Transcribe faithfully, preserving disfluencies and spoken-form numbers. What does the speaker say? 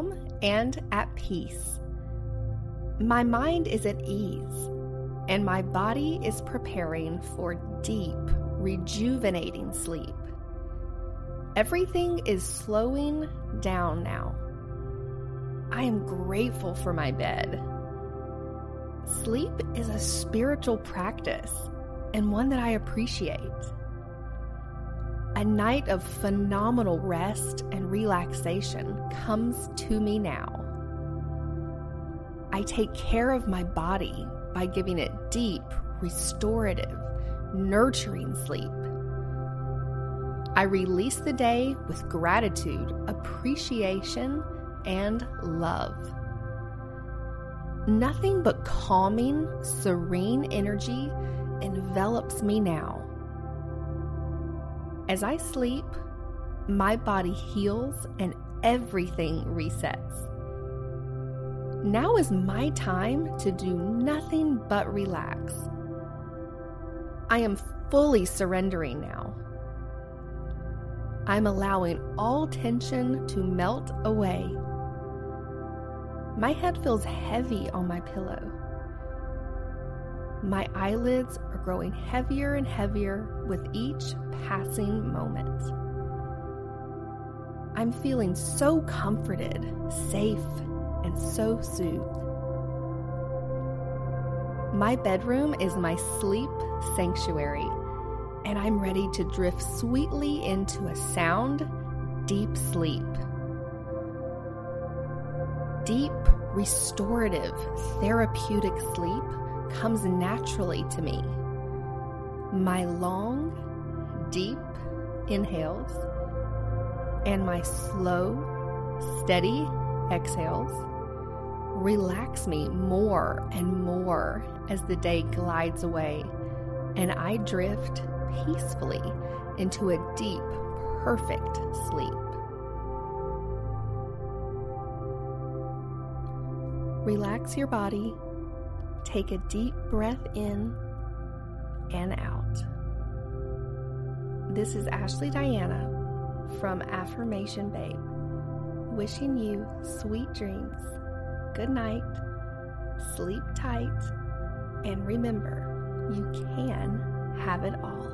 calm and at peace. My mind is at ease, and my body is preparing for deep, rejuvenating sleep. Everything is slowing down now. I am grateful for my bed. Sleep is a spiritual practice and one that I appreciate. A night of phenomenal rest and relaxation comes to me now. I take care of my body by giving it deep, restorative, nurturing sleep. I release the day with gratitude, appreciation, and love. Nothing but calming, serene energy envelops me now. As I sleep, my body heals and everything resets. Now is my time to do nothing but relax. I am fully surrendering now. I'm allowing all tension to melt away. My head feels heavy on my pillow. My eyelids are growing heavier and heavier with each passing moment. I'm feeling so comforted, safe, and so soothed. My bedroom is my sleep sanctuary, and I'm ready to drift sweetly into a sound, deep sleep. Deep, restorative, therapeutic sleep comes naturally to me. My long, deep inhales and my slow, steady exhales relax me more and more as the day glides away, and I drift peacefully into a deep, perfect sleep. Relax your body. Take a deep breath in and out. This is Ashley Diana from Affirmation Babe, wishing you sweet dreams. Good night, sleep tight, and remember, you can have it all.